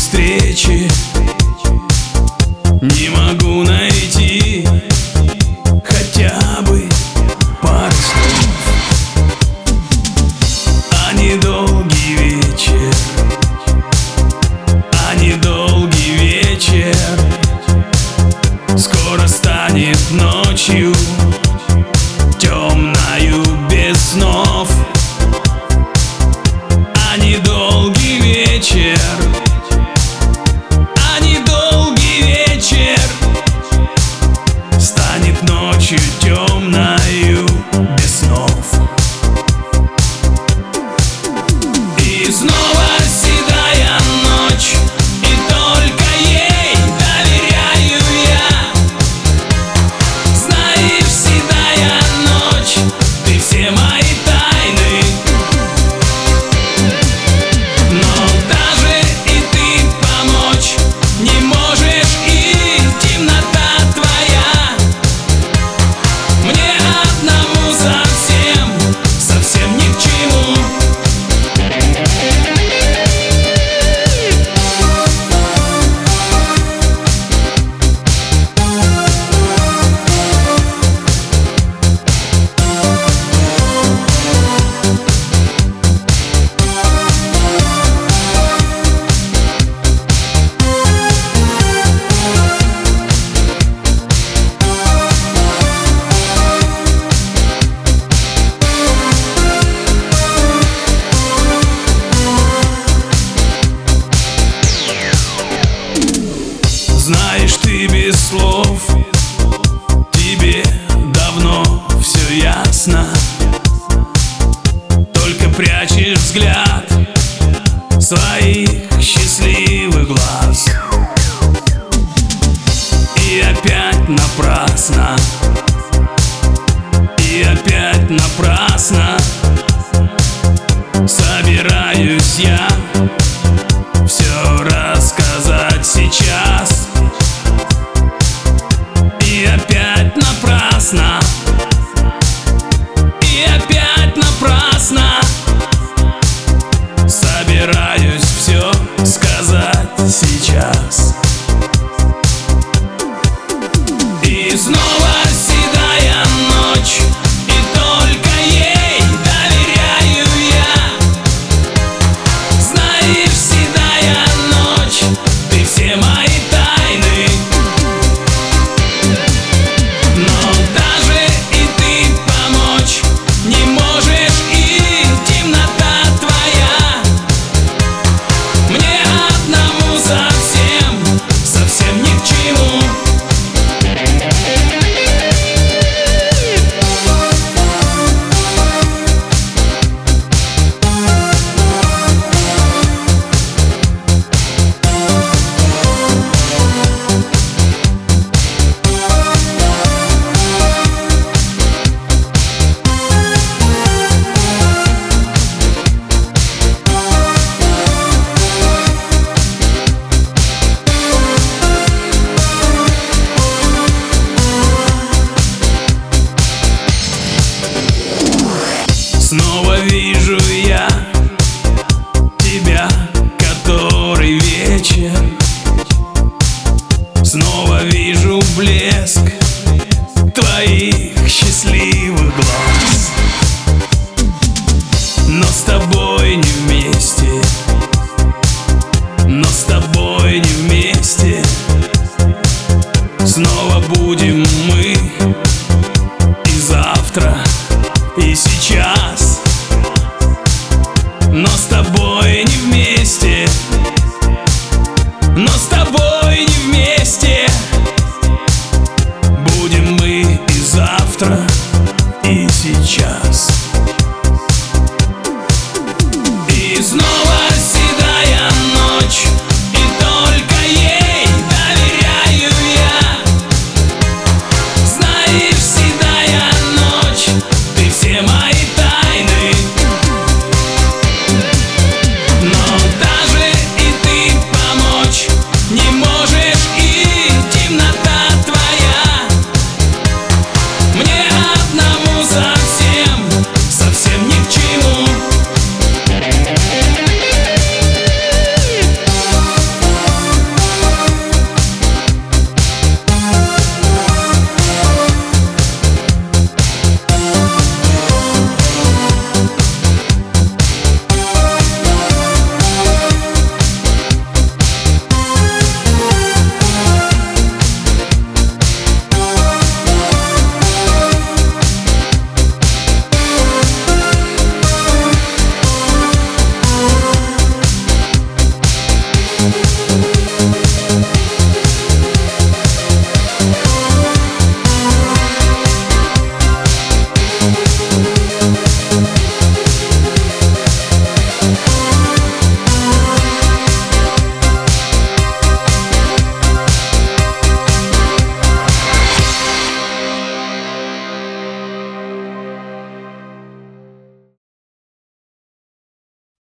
встречи не могу найти хотя бы пару слов. А недолгий вечер, а недолгий вечер скоро станет ночью, темною без снов. А недолгий вечер, а недолгий вечер станет ночью темною без снов. И снова седая ночь, и только ей доверяю я. Знаешь, седая ночь, ты все мои тайны. Но даже и ты помочь не можешь, и темнота твоя мне одному совсем, совсем ни к чему. Знаешь, ты без слов, тебе давно все ясно. Только прячешь взгляд своих счастливых глаз. И опять напрасно, и опять напрасно собираюсь я все рассказать сейчас. И опять напрасно, и опять напрасно собираюсь все сказать сейчас. И снова седая ночь, и только ей доверяю я. Знаешь, седая ночь, ты все мои тайны. Но даже и ты помочь не можешь, и темнота твоя мне одному совсем, совсем ни к чему. Снова вижу я тебя, который вечер. Снова вижу блеск твоих счастливых глаз. Но с тобой не вместе, но с тобой не вместе снова будем мы и завтра, и сейчас. Но с тобой не вместе, но с тобой не вместе будем мы и завтра, и сейчас.